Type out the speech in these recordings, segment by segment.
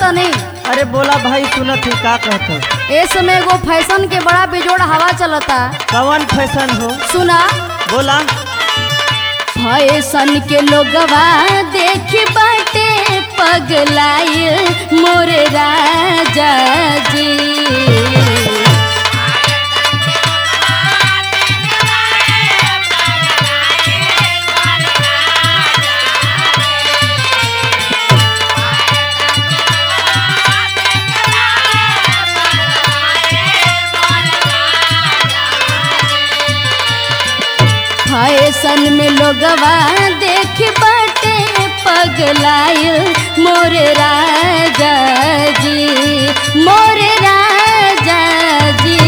नहीं। अरे बोला भाई, सुनत ही का कहत हो? ए समय एगो फैशन के बड़ा बेजोड़ हवा चलता। कवन फैशन हो? सुना, बोला। फैशन के लोगवा देख बाटे पगलाए मोरे राजा जी। फैशन में लोगवा देख बाटे पगलाए मोरे राजा जी, मोरे राजा जी।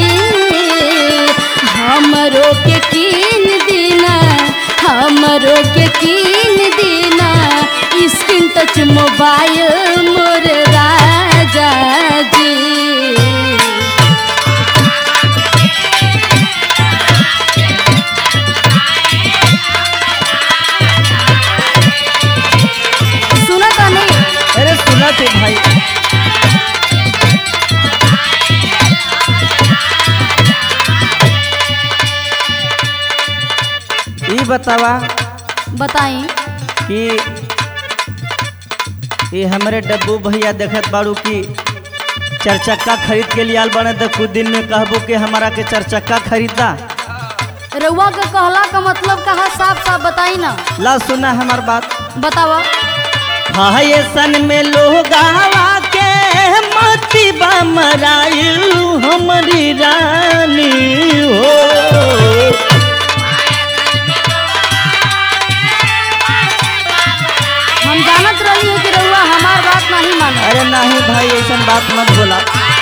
हमरो के कीन दीना, हमरो के कीन दीना स्क्रीन टच मोबाइल मोरे राजा जी। अरे सुनत है भाई। ये बतावा बताई कि ये हमारे डब्बू भैया देखत बाड़ू कि चरचक्का खरीद के लिए आल बने तो कुछ दिन में कहबू कि हमारा के चरचक्का खरीदा। रउआ का कहला का मतलब कहा, साफ साफ बताई ना। ला सुना हमार बात, बतावा। फैशन में लोग आवा के मती बमरायु हमारी रानी हो। हम जानत रही है कि रउआ हमार बात नहीं माने। अरे नहीं भाई, ऐसा बात मत बोला।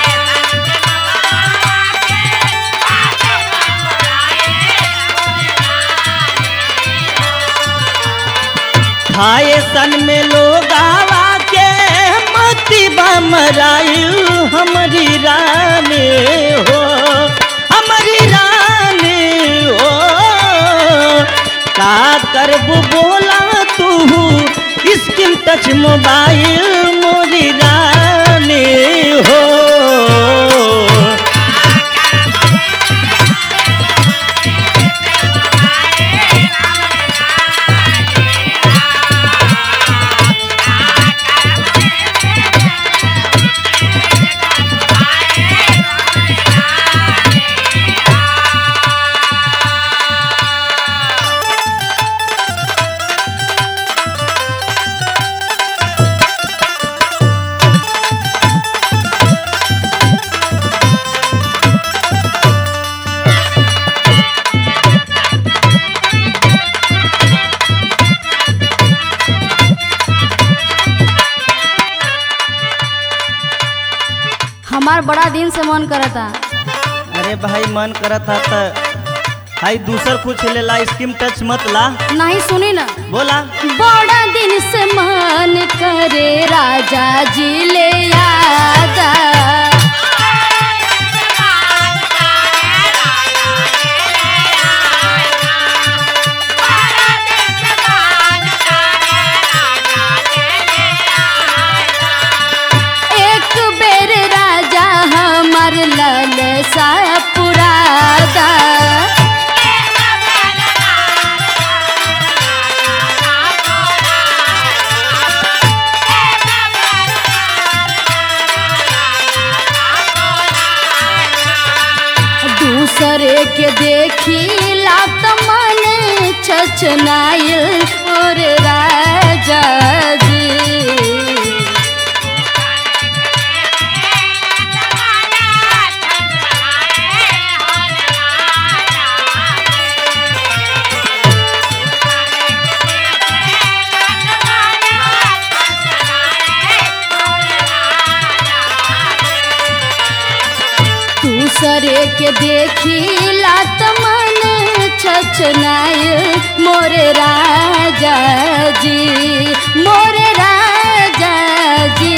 फैशन में लोग आवा के मती बमरायु हमारी रानी हो, हमारी रानी हो। का करबू बोला तू स्क्रीन टच मोबाइल मोरी रानी हो। हमार बड़ा दिन से मन करता। अरे भाई मन करता तो हाई दूसर कुछ ले ला, स्क्रीन टच मत ला। नहीं सुनी ना, बोला। बड़ा दिन से मन करे राजा जी ले आदा। एक बेर राजा हमार ललसा पुरादा। दूसरे के देखी लात मन छछनाइल और राजा जी। दूसरे के देखी लात मन छछनाइल मोरे राजा जी, मोरे राजा जी।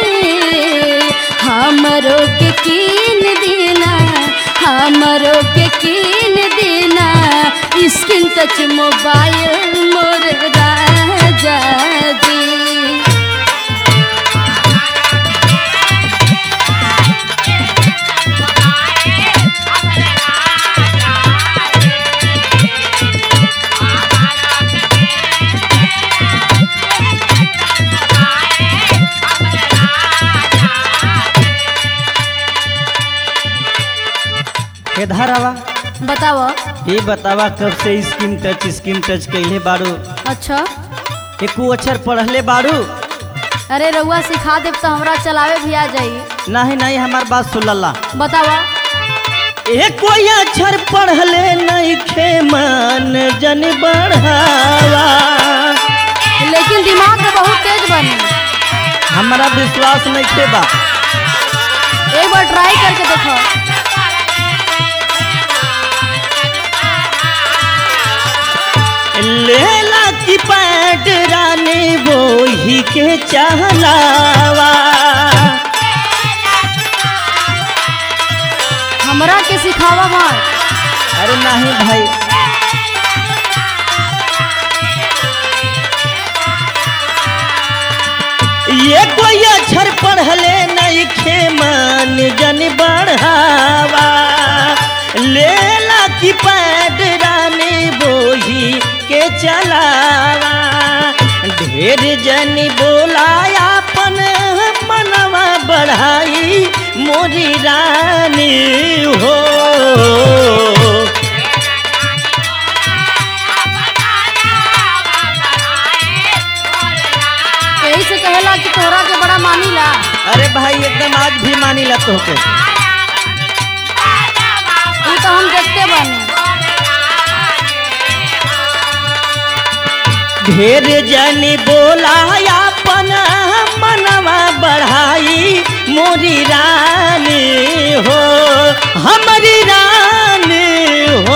हमरो के कीन दीना, हमरो के कीन दीना स्क्रीन टच मोबाइल मोरे राजा जी। बाहर आवा। बताओ। ये बतावा कब से स्किन टच कैले बारू? अच्छा, एको अक्षर पढ़ले बारू? अरे रउआ सिखा देब तो हमरा चलावे भी आ जाई। नहीं नहीं, हमार बात सुन ला। बतावा। एको अक्षर पढ़ले नहीं खे मन जन बढ़ावा। लेकिन दिमाग में बहुत तेज बनी। हमारा विश्वास नहीं थे बा। एक बार ट्राई करके देखो। लेला की पैट रानी वो ही के चहलावा। हमरा के सिखावा मत। अरे नहीं भाई, ये कोई अक्षर पढ़ले नहीं खे मन जन बढ़ावा। लेला की पैड रानी बोही के चलावा। ढेर जन बोलाया अपन मनवा बढ़ाई मोरी रानी हो। यही से कहेला कि तोहरा के बड़ा मानीला। अरे भाई एकदम आज भी मानी ला तोहके। तू तो हम देखते बानी। ढेर जनी बोला अपन मनवा बढ़ाई मोरी रानी हो। हमारी रानी हो,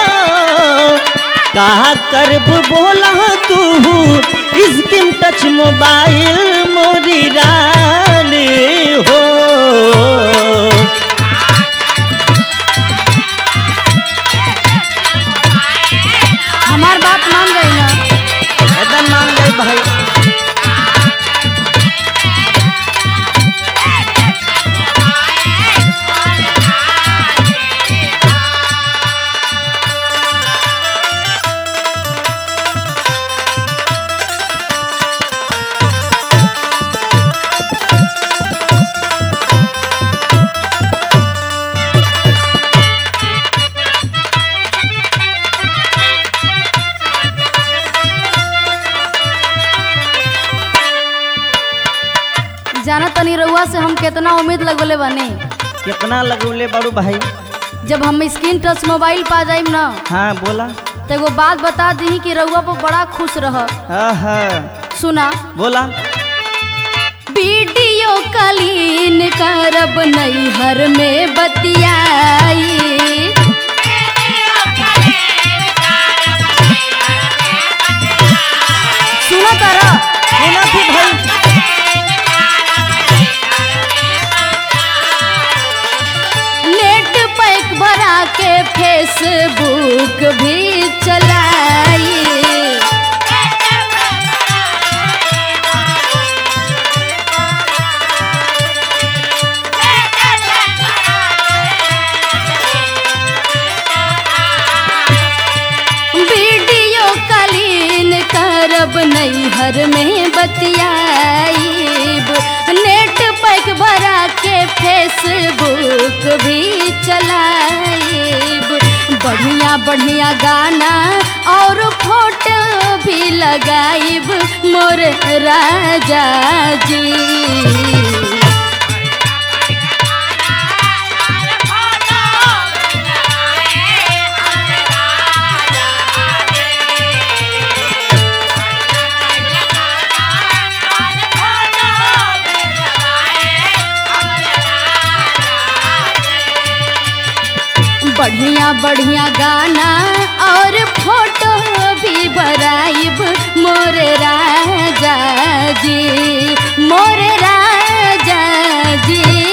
कहा करब बोला तू स्किन टच मोबाइल मोरी रानी हो। हमार बात मान गई ना? एकदम मान गई भाई। जाना तनी रउआ से हम कितना उम्मीद लगोले बने। कितना लगौले बारू भाई? जब हम स्क्रीन टच मोबाइल पा जाइम ना, हाँ बोला। तो एगो बात बता दी कि रउआ पर बड़ा खुश रह। सुना। बोला। वीडियो कॉलिंग करब नैहर में बतियाई। सुना तारा? सुना थी भाई। नेट पैक भरा के फेसबुक भी चलाई। वीडियो कॉलिंग करब नैहर में बतियाईब। नेट पैक भरा के फेसबुक भी चलाईब। बढ़िया बढ़िया गाना और फोटो भी लगाईब मोर राजा जी। बढ़िया बढ़िया गाना और फोटो भी भराइब मोर राजा जी, मोर राजा जी।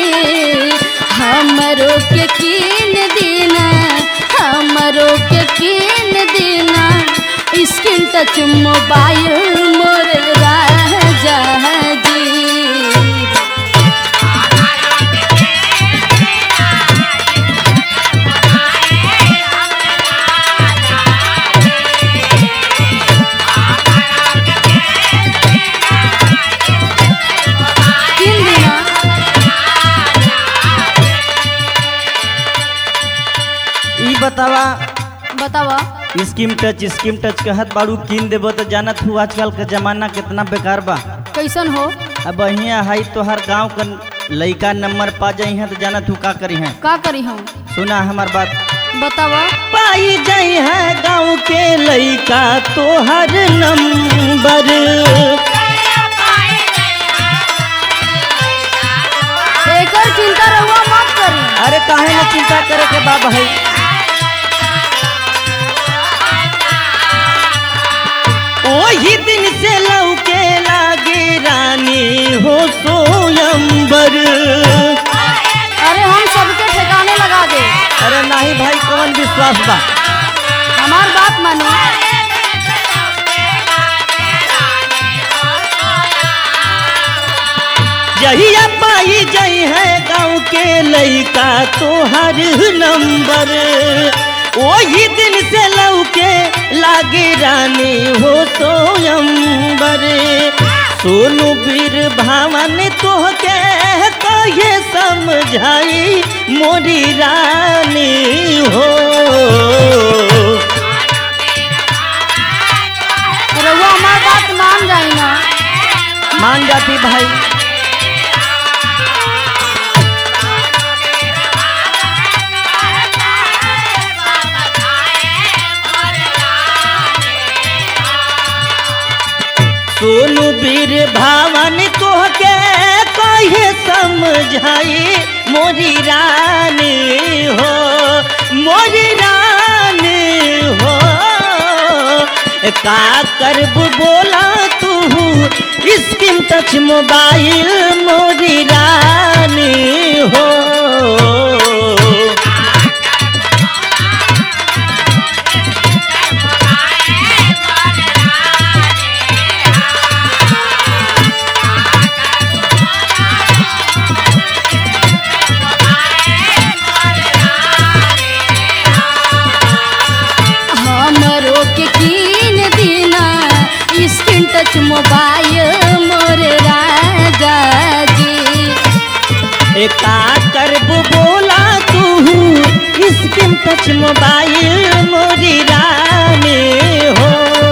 हमरो के कीन दीना, हमरो के कीन दीना स्क्रीन टच मोबाइल मोर राजा जी। बतावा। स्किम टच कहत बाड़ू कीन देबो तो जानत हूँ आजकल का जमाना कितना बेकार बा। कैसन हो? अब यहाँ हाई तोहर गांव का लइका नंबर पा जाई हैं तो जानत हूँ का करी हैं। का करी हम? सुना हमार बात। बतावा। पाई जाई है गांव के लइका तोहर नंबर, एकर चिंता रहुआ मत करी। अरे काहे ना चिंता करे के बा भाई। वही दिन से लौके लागे रानी हो सोयंबर। अरे हम सबके ठिकाने लगा दे। अरे नहीं भाई कौन विश्वास बा, हमार बात मानो। जहिया पाई जाई है गाँव के लइका तोहर नंबर, वही दिन से लौके लागे रानी हो सोयंबर। सोनू वीर भावन तोहके कहे समझाई मोरी रानी हो। रहुआ हमार बात मान जाई ना। मान जाती भाई। सोनू वीर भावन तोहके कहे समझाई मोरी रानी हो, मोरी रानी हो। का करब बोला तू स्किम टच मोबाइल मोरी रानी हो। टच मोबाइल मोर राजा जी। का करब बोला तू स्किम टच मोबाइल मोरी रानी हो।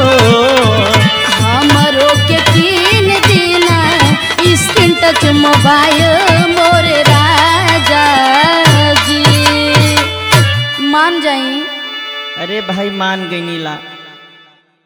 हमरो के कीन दीना स्किन टच मोबाइल मोर राजा जी। मान जाई। अरे भाई मान गई नीला।